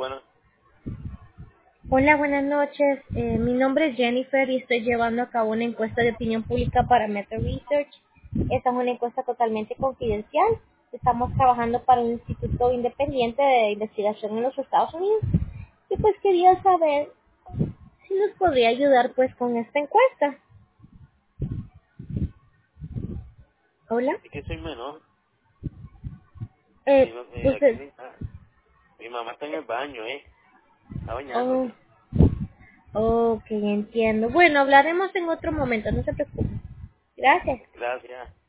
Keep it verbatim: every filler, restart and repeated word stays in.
bueno. Hola, buenas noches. Eh, mi nombre es Jennifer y estoy llevando a cabo una encuesta de opinión pública para Meta Research. Esta es una encuesta totalmente confidencial. Estamos trabajando para un instituto independiente de investigación en los Estados Unidos. Y pues quería saber si nos podría ayudar pues con esta encuesta. Hola. Es que soy menor. Mi, Eh, ma- eh, aquí usted. mi, ah, mi mamá está en el baño, ¿eh? Está Oh, bañándose. ok, entiendo. Bueno, hablaremos en otro momento, no se preocupe. Gracias. Gracias.